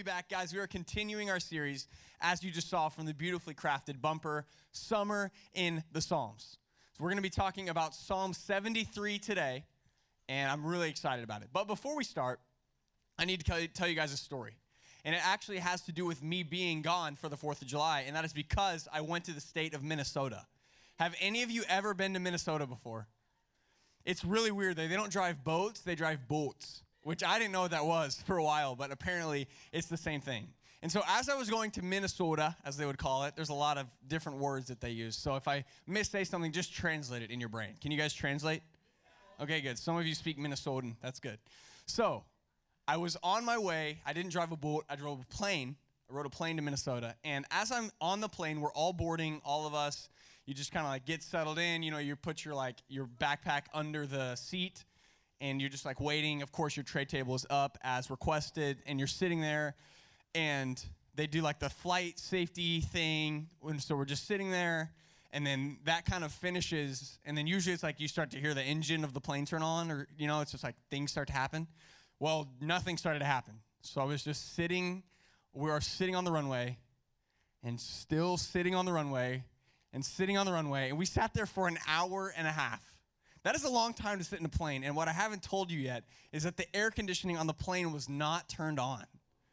back, guys. We are continuing our series, as you just saw from the beautifully crafted bumper, Summer in the Psalms. So we're going to be talking about Psalm 73 today, and I'm really excited about it. But before we start, I need to tell you guys a story. And it actually has to do with me being gone for the 4th of July, and that is because I went to the state of Minnesota. Have any of you ever been to Minnesota before? It's really weird. They don't drive boats, they drive boats, which I didn't know what that was for a while, but apparently it's the same thing. And so as I was going to Minnesota, as they would call it, there's a lot of different words that they use. So if I missay something, just translate it in your brain. Can you guys translate? Okay, good. Some of you speak Minnesotan. That's good. So I was on my way. I didn't drive a boat. I drove a plane. I rode a plane to Minnesota. And as I'm on the plane, we're all boarding, all of us. You just kind of like get settled in. You know, you put your backpack under the seat. And you're just like waiting. Of course, your tray table is up as requested, and you're sitting there, and they do like the flight safety thing. And so we're just sitting there, and then that kind of finishes, and then usually it's like you start to hear the engine of the plane turn on, or, you know, it's just like things start to happen. Well, nothing started to happen. So I was just sitting. We were sitting on the runway, and still sitting on the runway, and sitting on the runway, and we sat there for an hour and a half. That is a long time to sit in a plane, and what I haven't told you yet is that the air conditioning on the plane was not turned on.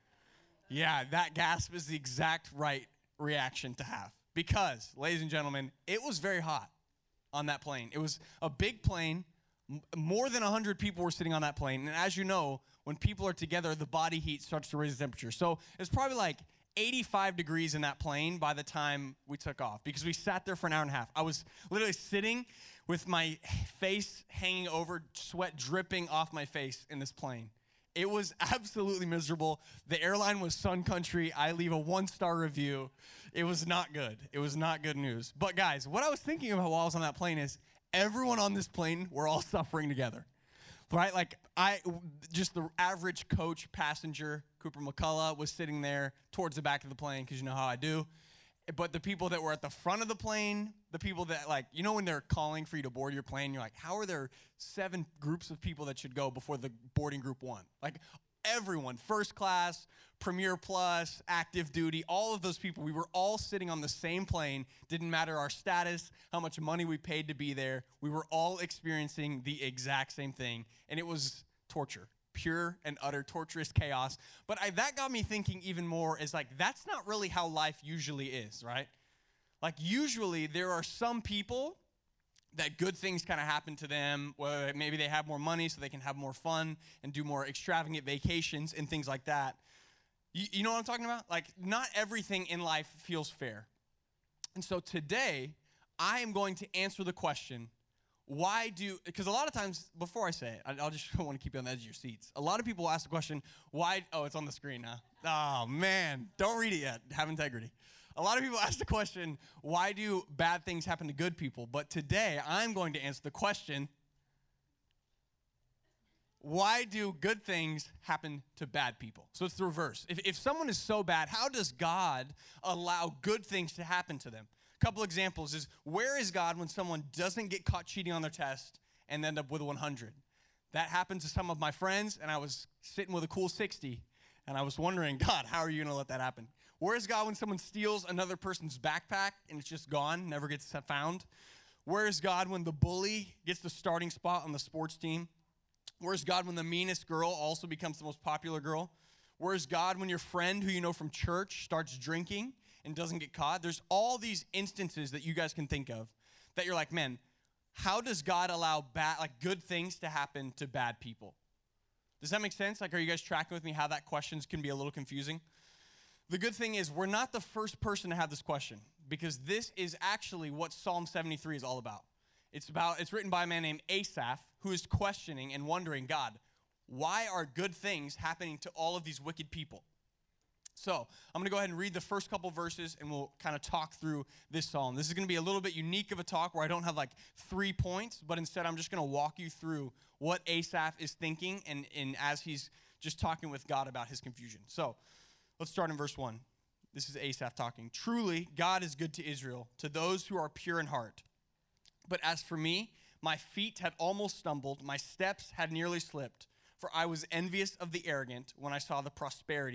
Yeah, that gasp is the exact right reaction to have because, ladies and gentlemen, it was very hot on that plane. It was a big plane. More than 100 people were sitting on that plane, and as you know, when people are together, the body heat starts to raise the temperature. So it's probably like 85 degrees in that plane by the time we took off because we sat there for an hour and a half. I was literally sitting with my face hanging over, sweat dripping off my face in this plane. It was absolutely miserable. The airline was Sun Country. I leave a 1-star review. It was not good. It was not good news. But guys, what I was thinking about while I was on that plane is everyone on this plane, we're all suffering together, right? Like just the average coach passenger, Cooper McCullough, was sitting there towards the back of the plane because you know how I do. But the people that were at the front of the plane, the people that, like, you know when they're calling for you to board your plane, you're like, how are there 7 groups of people that should go before the boarding group 1? Like, everyone, first class, Premier Plus, active duty, all of those people, we were all sitting on the same plane. Didn't matter our status, how much money we paid to be there. We were all experiencing the exact same thing, and it was torture. Pure and utter torturous chaos. But that got me thinking even more is like, that's not really how life usually is, right? Like usually there are some people that good things kind of happen to them, where maybe they have more money so they can have more fun and do more extravagant vacations and things like that. You know what I'm talking about? Like not everything in life feels fair. And so today I am going to answer the question, because a lot of times, before I say it, I'll just want to keep you on the edge of your seats. A lot of people ask the question, it's on the screen now. Oh, man, don't read it yet. Have integrity. A lot of people ask the question, why do bad things happen to good people? But today, I'm going to answer the question, why do good things happen to bad people? So it's the reverse. If someone is so bad, how does God allow good things to happen to them? Couple examples is, where is God when someone doesn't get caught cheating on their test and end up with a 100? That happens to some of my friends, and I was sitting with a cool 60, and I was wondering, God, how are you going to let that happen? Where is God when someone steals another person's backpack and it's just gone, never gets found? Where is God when the bully gets the starting spot on the sports team? Where is God when the meanest girl also becomes the most popular girl? Where is God when your friend who you know from church starts drinking and doesn't get caught? There's all these instances that you guys can think of that you're like, man, how does God allow good things to happen to bad people? Does that make sense? Like, are you guys tracking with me how that questions can be a little confusing? The good thing is we're not the first person to have this question because this is actually what Psalm 73 is all about. It's written by a man named Asaph who is questioning and wondering, God, why are good things happening to all of these wicked people? So I'm going to go ahead and read the first couple verses, and we'll kind of talk through this psalm. This is going to be a little bit unique of a talk where I don't have like 3 points, but instead I'm just going to walk you through what Asaph is thinking and as he's just talking with God about his confusion. So let's start in verse 1. This is Asaph talking. Truly, God is good to Israel, to those who are pure in heart. But as for me, my feet had almost stumbled, my steps had nearly slipped, for I was envious of the arrogant when I saw the prosperity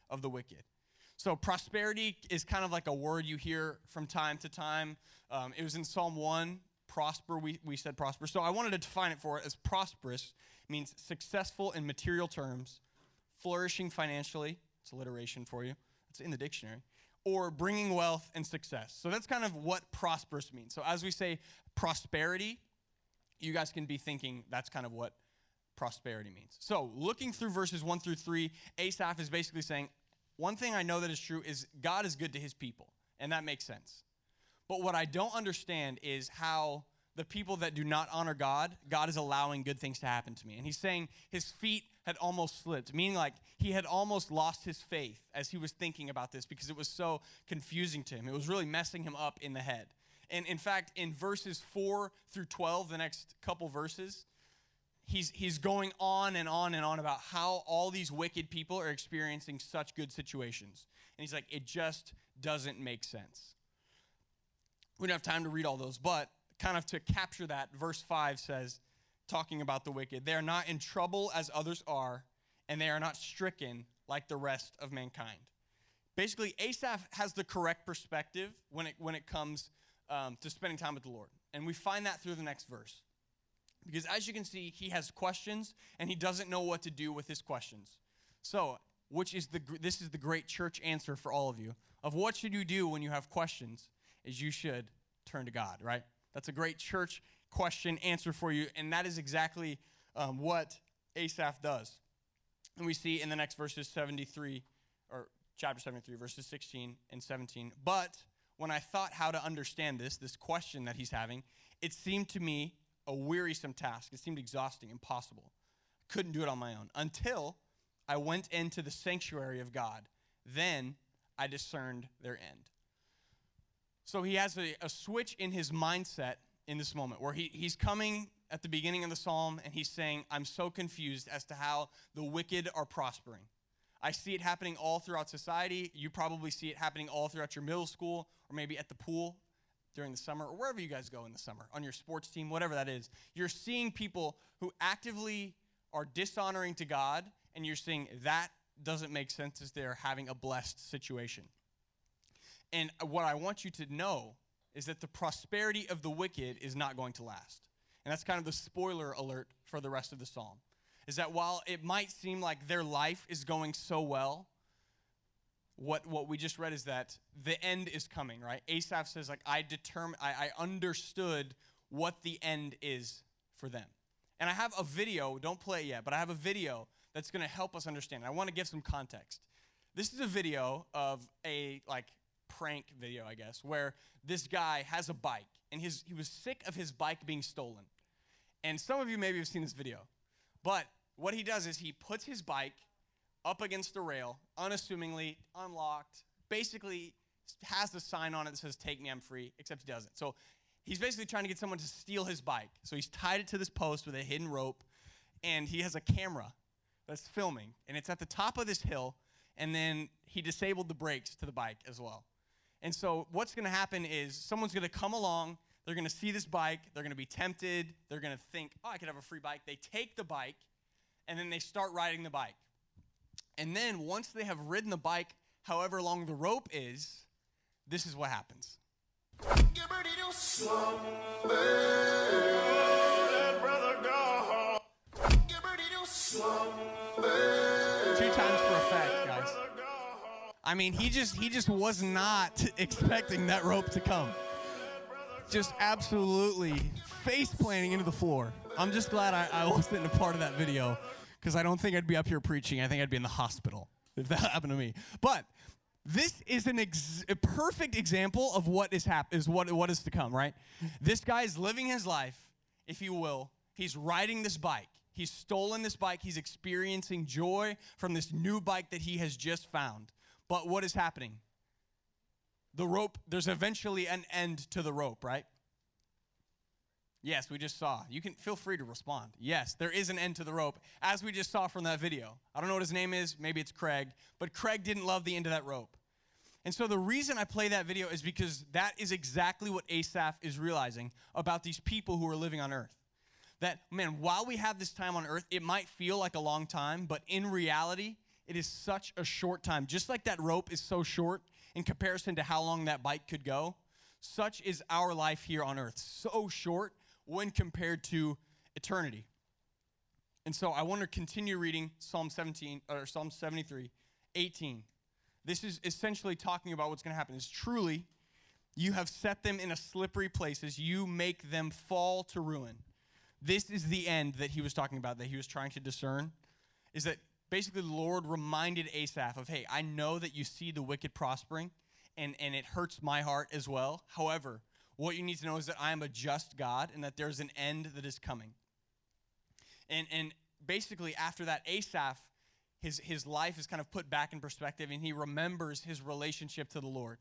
of the wicked. So prosperity is kind of like a word you hear from time to time. It was in Psalm 1, prosper, we said prosper. So I wanted to define it for it as prosperous means successful in material terms, flourishing financially, it's alliteration for you, it's in the dictionary, or bringing wealth and success. So that's kind of what prosperous means. So as we say prosperity, you guys can be thinking that's kind of what prosperity means. So looking through verses 1 through 3, Asaph is basically saying, one thing I know that is true is God is good to his people, and that makes sense. But what I don't understand is how the people that do not honor God, God is allowing good things to happen to me. And he's saying his feet had almost slipped, meaning like he had almost lost his faith as he was thinking about this because it was so confusing to him. It was really messing him up in the head. And in fact, in verses 4 through 12, the next couple verses, he's going on and on and on about how all these wicked people are experiencing such good situations. And he's like, it just doesn't make sense. We don't have time to read all those, but kind of to capture that, verse 5 says, talking about the wicked, they are not in trouble as others are, and they are not stricken like the rest of mankind. Basically, Asaph has the correct perspective when it comes to spending time with the Lord. And we find that through the next verse. Because as you can see, he has questions, and he doesn't know what to do with his questions. So, this is the great church answer for all of you, of what should you do when you have questions, is you should turn to God, right? That's a great church question answer for you, and that is exactly what Asaph does. And we see in the next verses 73, or chapter 73, verses 16 and 17. But when I thought how to understand this question that he's having, it seemed to me a wearisome task. It seemed exhausting, impossible. Couldn't do it on my own until I went into the sanctuary of God. Then I discerned their end. So he has a switch in his mindset in this moment where he's coming at the beginning of the psalm and he's saying, I'm so confused as to how the wicked are prospering. I see it happening all throughout society. You probably see it happening all throughout your middle school or maybe at the pool during the summer or wherever you guys go in the summer, on your sports team, whatever that is. You're seeing people who actively are dishonoring to God, and you're seeing that doesn't make sense as they're having a blessed situation. And what I want you to know is that the prosperity of the wicked is not going to last. And that's kind of the spoiler alert for the rest of the psalm, is that while it might seem like their life is going so well, what we just read is that the end is coming, right? Asaph says, like, I understood what the end is for them. And I have a video, don't play it yet, but I have a video that's going to help us understand. I want to give some context. This is a video of a, prank video, I guess, where this guy has a bike, and he was sick of his bike being stolen. And some of you maybe have seen this video. But what he does is he puts his bike up against the rail, unassumingly, unlocked, basically has a sign on it that says, take me, I'm free, except he doesn't. So he's basically trying to get someone to steal his bike. So he's tied it to this post with a hidden rope, and he has a camera that's filming, and it's at the top of this hill, and then he disabled the brakes to the bike as well. And so what's going to happen is someone's going to come along, they're going to see this bike, they're going to be tempted, they're going to think, oh, I could have a free bike. They take the bike, and then they start riding the bike. And then once they have ridden the bike, however long the rope is, this is what happens. 2 times for effect, guys. I mean, he just was not expecting that rope to come. Just absolutely face planting into the floor. I'm just glad I wasn't a part of that video, because I don't think I'd be up here preaching. I think I'd be in the hospital if that happened to me. But this is a perfect example of what is to come, right? This guy is living his life, if you will. He's riding this bike. He's stolen this bike. He's experiencing joy from this new bike that he has just found. But what is happening? The rope, there's eventually an end to the rope, right? Yes, we just saw. You can feel free to respond. Yes, there is an end to the rope, as we just saw from that video. I don't know what his name is. Maybe it's Craig. But Craig didn't love the end of that rope. And so the reason I play that video is because that is exactly what Asaph is realizing about these people who are living on earth. That, man, while we have this time on earth, it might feel like a long time, but in reality, it is such a short time. Just like that rope is so short in comparison to how long that bike could go, such is our life here on earth. So short when compared to eternity. And so I want to continue reading Psalm 73, 18. This is essentially talking about what's going to happen. It's truly, you have set them in a slippery places. You make them fall to ruin. This is the end that he was talking about, that he was trying to discern, is that basically the Lord reminded Asaph of, hey, I know that you see the wicked prospering, and it hurts my heart as well. However, what you need to know is that I am a just God and that there's an end that is coming. And basically after that, Asaph, his life is kind of put back in perspective, and he remembers his relationship to the Lord.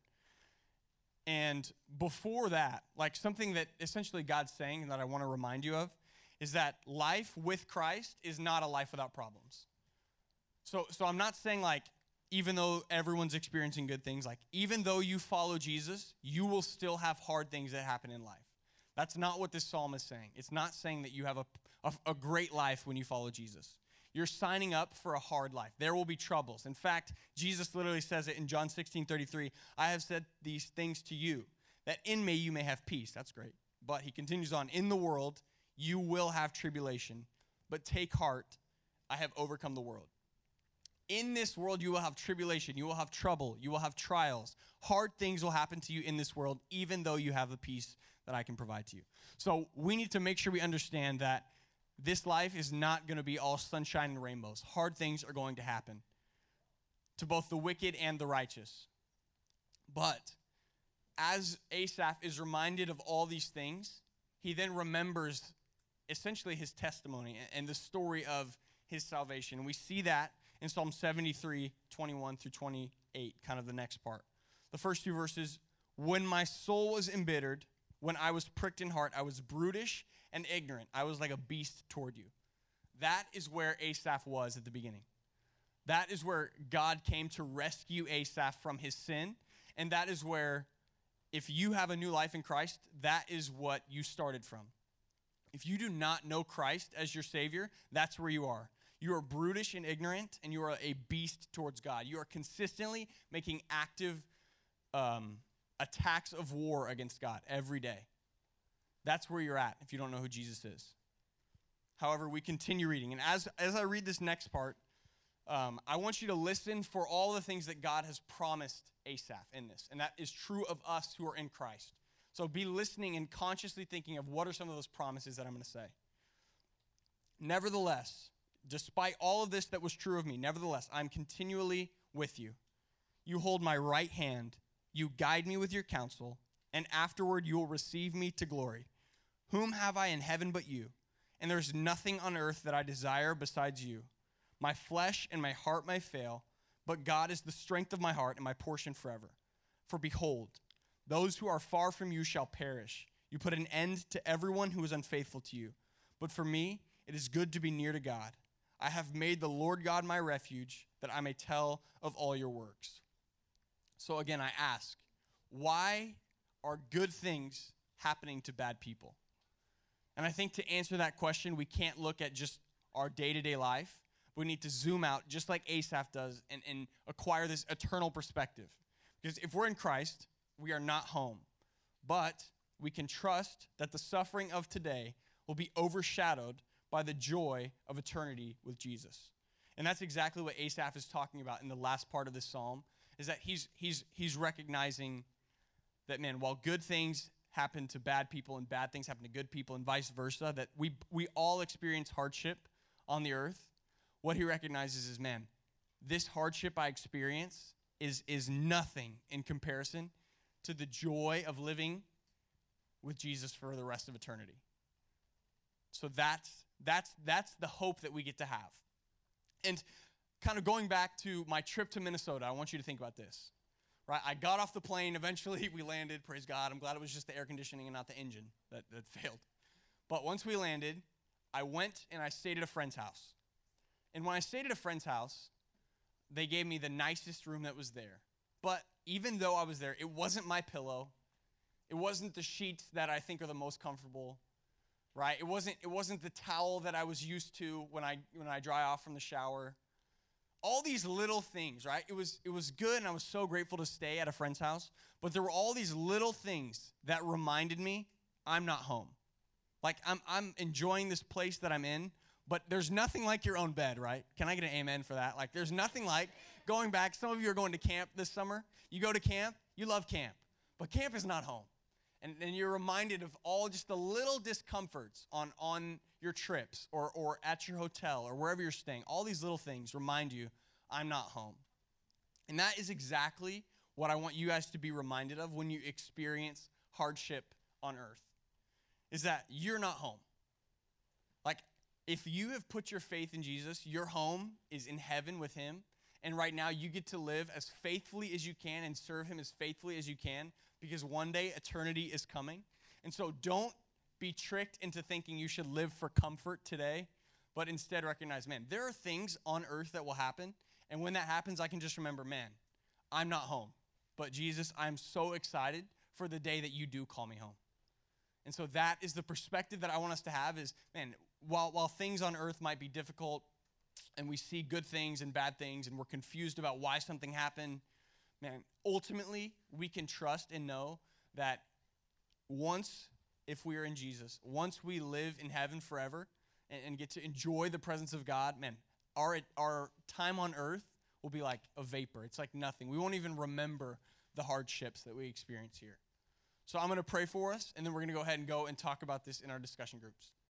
And before that, like something that essentially God's saying and that I want to remind you of is that life with Christ is not a life without problems. So I'm not saying like, even though everyone's experiencing good things, like even though you follow Jesus, you will still have hard things that happen in life. That's not what this psalm is saying. It's not saying that you have a great life when you follow Jesus. You're signing up for a hard life. There will be troubles. In fact, Jesus literally says it in John 16:33, I have said these things to you, that in me you may have peace. That's great. But he continues on, in the world you will have tribulation, but take heart, I have overcome the world. In this world you will have tribulation, you will have trouble, you will have trials. Hard things will happen to you in this world, even though you have the peace that I can provide to you. So we need to make sure we understand that this life is not going to be all sunshine and rainbows. Hard things are going to happen to both the wicked and the righteous. But as Asaph is reminded of all these things, he then remembers essentially his testimony and the story of his salvation. We see that in Psalm 73, 21 through 28, kind of the next part. The first two verses, when my soul was embittered, when I was pricked in heart, I was brutish and ignorant. I was like a beast toward you. That is where Asaph was at the beginning. That is where God came to rescue Asaph from his sin. And that is where, if you have a new life in Christ, that is what you started from. If you do not know Christ as your Savior, that's where you are. You are brutish and ignorant, and you are a beast towards God. You are consistently making active attacks of war against God every day. That's where you're at if you don't know who Jesus is. However, we continue reading. And as I read this next part, I want you to listen for all the things that God has promised Asaph in this. And that is true of us who are in Christ. So be listening and consciously thinking of what are some of those promises that I'm going to say. Nevertheless, despite all of this that was true of me, nevertheless, I'm continually with you. You hold my right hand. You guide me with your counsel, and afterward you will receive me to glory. Whom have I in heaven but you? And there's nothing on earth that I desire besides you. My flesh and my heart may fail, but God is the strength of my heart and my portion forever. For behold, those who are far from you shall perish. You put an end to everyone who is unfaithful to you. But for me, it is good to be near to God. I have made the Lord God my refuge, that I may tell of all your works. So again, I ask, why are good things happening to bad people? And I think to answer that question, we can't look at just our day-to-day life. We need to zoom out, just like Asaph does, and acquire this eternal perspective. Because if we're in Christ, we are not home. But we can trust that the suffering of today will be overshadowed by the joy of eternity with Jesus. And that's exactly what Asaph is talking about in the last part of this psalm, is that he's recognizing that, man, while good things happen to bad people and bad things happen to good people and vice versa, that we all experience hardship on the earth, what he recognizes is, man, this hardship I experience is nothing in comparison to the joy of living with Jesus for the rest of eternity. So that's the hope that we get to have. And kind of going back to my trip to Minnesota, I want you to think about this. Right? I got off the plane. Eventually, we landed. Praise God. I'm glad it was just the air conditioning and not the engine that failed. But once we landed, I went and I stayed at a friend's house. And when I stayed at a friend's house, they gave me the nicest room that was there. But even though I was there, it wasn't my pillow. It wasn't the sheets that I think are the most comfortable. Right? It wasn't the towel that I was used to when I dry off from the shower. all these little things, right? It was good, and I was so grateful to stay at a friend's house, but there were all these little things that reminded me I'm not home. Like, I'm enjoying this place that I'm in, but there's nothing like your own bed, right? Can I get an amen for that? Like, there's nothing like going back. Some of you are going to camp this summer. You go to camp, you love camp, but camp is not home. And you're reminded of all just the little discomforts on your trips or at your hotel or wherever you're staying. All these little things remind you, I'm not home. And that is exactly what I want you guys to be reminded of when you experience hardship on earth, is that you're not home. Like, if you have put your faith in Jesus, your home is in heaven with him. And right now you get to live as faithfully as you can and serve him as faithfully as you can, because one day eternity is coming. And so don't be tricked into thinking you should live for comfort today, but instead recognize, man, there are things on earth that will happen. And when that happens, I can just remember, man, I'm not home. But Jesus, I'm so excited for the day that you do call me home. And so that is the perspective that I want us to have is, man, while things on earth might be difficult and we see good things and bad things and we're confused about why something happened, man, ultimately we can trust and know that once, if we are in Jesus, once we live in heaven forever and get to enjoy the presence of God, man, our time on earth will be like a vapor. It's like nothing. We won't even remember the hardships that we experience here. So I'm going to pray for us, and then we're going to go ahead and talk about this in our discussion groups.